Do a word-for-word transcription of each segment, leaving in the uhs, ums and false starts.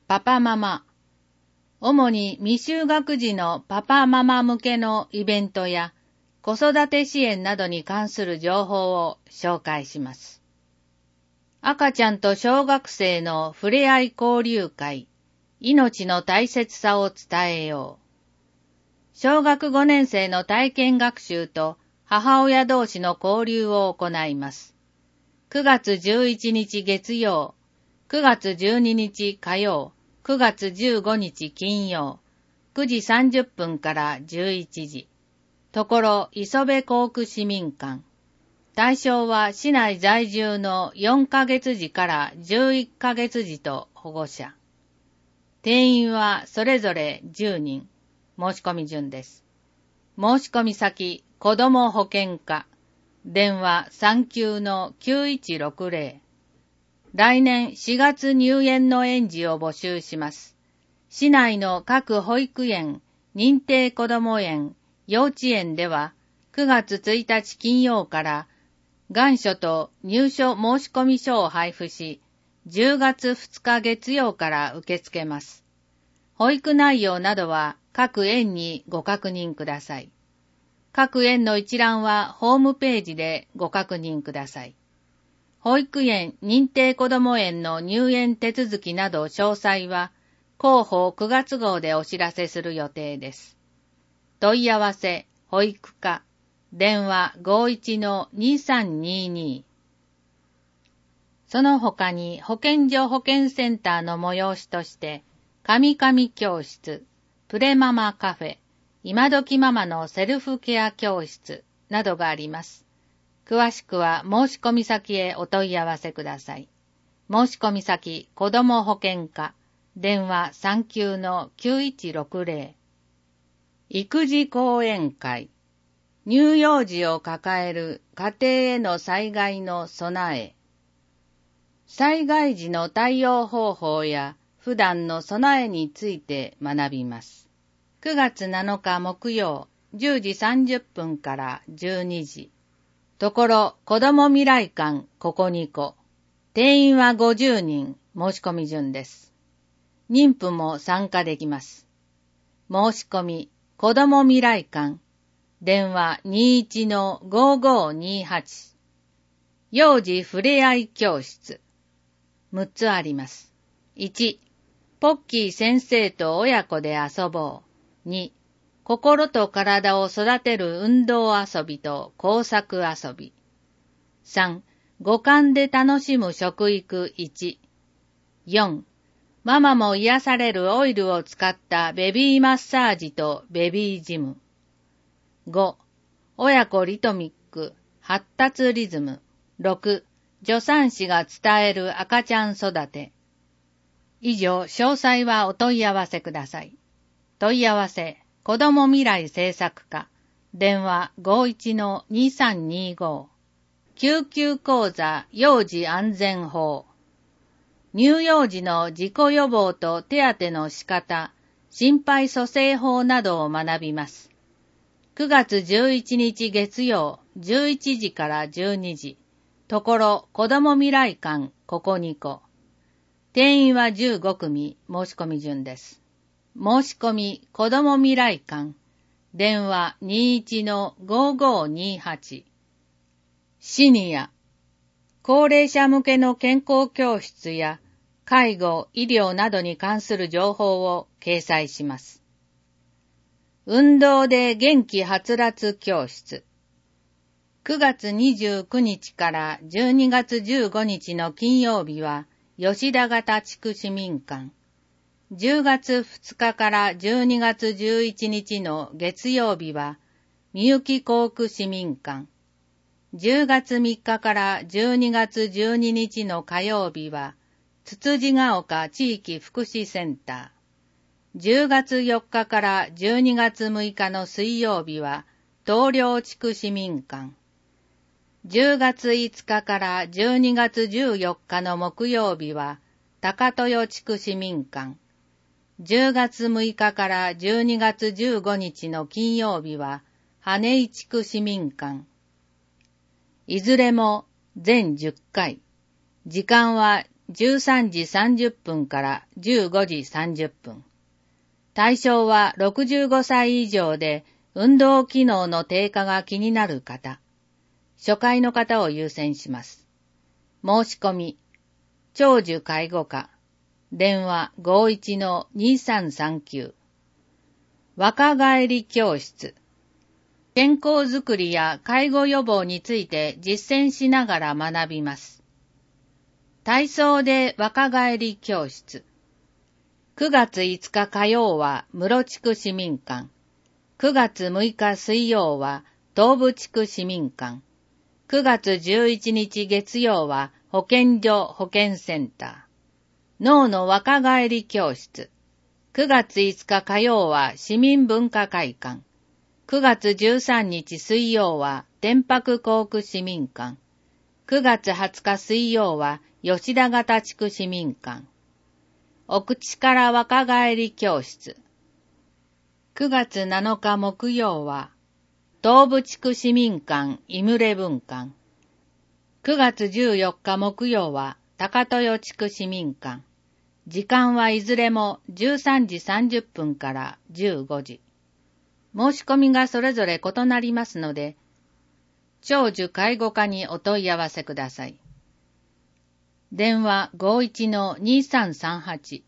パパママ。主に未就学児のパパママ向けのイベントや子育て支援などに関する情報を紹介します。赤ちゃんと小学生のふれあい交流会、命の大切さを伝えよう。小学ごねん生の体験学習と母親同士の交流を行います。くがつじゅういちにち月曜、くがつじゅうににち火曜、くがつじゅうごにち金曜、くじさんじゅっぷんからじゅういちじ。ところ磯部校区市民館。対象は市内在住のよんかげつじからじゅういっかげつじと保護者。定員はそれぞれじゅうにん。申し込み順です。申し込み先、子ども保健課。電話 さんきゅうのきゅういちろくぜろ。来年しがつ入園の園児を募集します。市内の各保育園、認定こども園、幼稚園ではくがつついたち金曜から願書と入所申し込み書を配布し、じゅうがつふつか月曜から受け付けます。保育内容などは各園にご確認ください。各園の一覧はホームページでご確認ください。保育園認定こども園の入園手続きなど詳細は広報くがつ号でお知らせする予定です。問い合わせ、保育課、電話 ごいちのにさんにーにー。その他に保健所保健センターの催しとして、かみかみ教室、プレママカフェ、今どきママのセルフケア教室などがあります。詳しくは申し込み先へお問い合わせください。申し込み先、子ども保健課、電話 さんきゅうのきゅういちろくぜろ。育児講演会、乳幼児を抱える家庭への災害の備え。災害時の対応方法や普段の備えについて学びます。くがつなのか木曜、じゅうじさんじゅっぷんからじゅうにじ。ところ、子ども未来館ここにこ。定員はごじゅうにん、申し込み順です。妊婦も参加できます。申し込み、子ども未来館。電話 にいちのごごにはち。幼児ふれあい教室。むっつあります。いち、ポッキー先生と親子で遊ぼう。に、心と体を育てる運動遊びと工作遊び。さん、五感で楽しむ食育いち。よん、ママも癒されるオイルを使ったベビーマッサージとベビージム。ご、親子リトミック、発達リズム。ろく、助産師が伝える赤ちゃん育て。以上、詳細はお問い合わせください。問い合わせ、子ども未来政策課。電話 ごいちのにさんにーご。救急講座幼児安全法。乳幼児の自己予防と手当の仕方、心肺蘇生法などを学びます。くがつじゅういちにち月曜、じゅういちじからじゅうにじ。ところ、子ども未来館ここにこ。定員はじゅうごくみ、申し込み順です。申し込み、子ども未来館。電話 にいちのごごにはち。シニア。高齢者向けの健康教室や介護、医療などに関する情報を掲載します。運動で元気はつらつ教室。くがつにじゅうくにちからじゅうにがつじゅうごにちの金曜日は吉田型地区市民館。じゅうがつふつかからじゅうにがつじゅういちにちの月曜日はみゆき校区市民館。じゅうがつみっかからじゅうにがつじゅうににちの火曜日はつつじが丘地域福祉センター。じゅうがつよっかからじゅうにがつむいかの水曜日は東陵地区市民館。じゅうがついつかからじゅうにがつじゅうよっかの木曜日は高豊地区市民館。じゅうがつむいかからじゅうにがつじゅうごにちの金曜日は羽井地区市民館。いずれも全じゅっかい。時間はじゅうさんじさんじゅっぷんからじゅうごじさんじゅっぷん。対象はろくじゅうごさい以上で運動機能の低下が気になる方。初回の方を優先します。申し込み、長寿介護課、電話 ごいちのにさんさんきゅう。若返り教室。健康づくりや介護予防について実践しながら学びます。体操で若返り教室。くがついつか火曜は室地区市民館。くがつむいか水曜は東部地区市民館。くがつじゅういちにち月曜は保健所保健センター。脳の若返り教室。くがついつか火曜は市民文化会館。くがつじゅうさんにち水曜は天白校区市民館。くがつはつか水曜は吉田方地区市民館。お口から若返り教室。くがつなのか木曜は東部地区市民館井村分館。くがつじゅうよっか木曜は高豊地区市民館。時間はいずれもじゅうさんじさんじゅっぷんからじゅうごじ。申し込みがそれぞれ異なりますので、長寿介護課にお問い合わせください。電話 ごいちのにさんさんはち。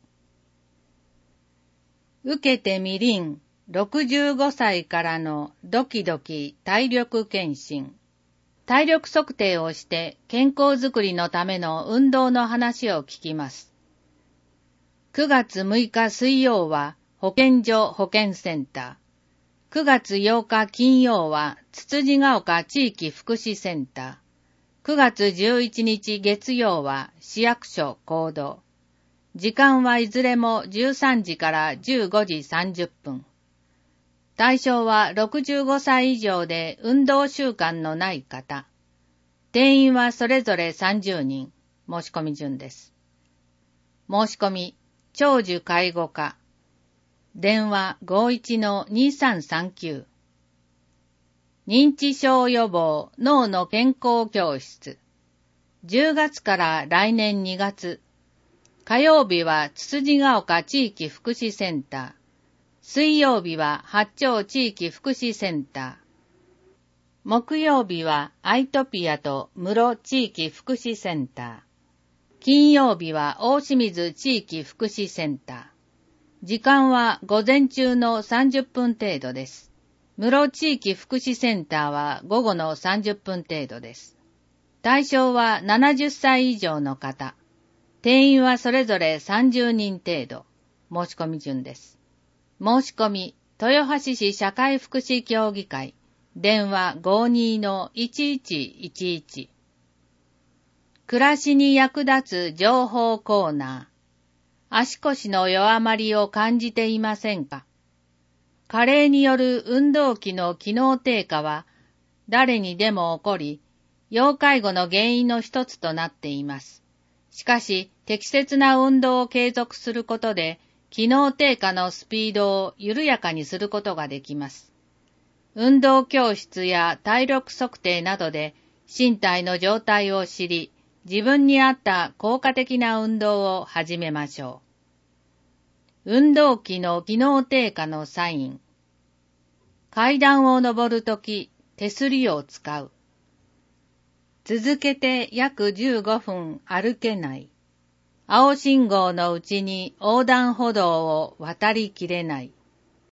受けてみりんろくじゅうごさいからのドキドキ体力検診。体力測定をして健康づくりのための運動の話を聞きます。くがつむいか水曜は保健所保健センター。くがつようか金曜はつつじが丘地域福祉センター。くがつじゅういちにち月曜は市役所講堂。時間はいずれもじゅうさんじからじゅうごじさんじゅっぷん。対象はろくじゅうごさい以上で運動習慣のない方。定員はそれぞれさんじゅうにん。申し込み順です。申し込み、長寿介護課。電話 ごいちのにさんさんきゅう。認知症予防脳の健康教室。じゅうがつから来年にがつ。火曜日はつつじが丘地域福祉センター。水曜日は八丁地域福祉センター。木曜日はアイトピアと室地域福祉センター。金曜日は大清水地域福祉センター。時間は午前中のさんじゅっぷん程度です。室地域福祉センターは午後のさんじゅっぷん程度です。対象はななじゅっさい以上の方。定員はそれぞれさんじゅうにん程度。申し込み順です。申し込み、豊橋市社会福祉協議会。電話 ごーにのいちいちいちいち。暮らしに役立つ情報コーナー。足腰の弱まりを感じていませんか？加齢による運動器の機能低下は誰にでも起こり、要介護の原因の一つとなっています。しかし、適切な運動を継続することで、機能低下のスピードを緩やかにすることができます。運動教室や体力測定などで身体の状態を知り、自分に合った効果的な運動を始めましょう。運動器の機能低下のサイン。階段を上るとき、手すりを使う。続けて約じゅうごふん歩けない。青信号のうちに横断歩道を渡りきれない。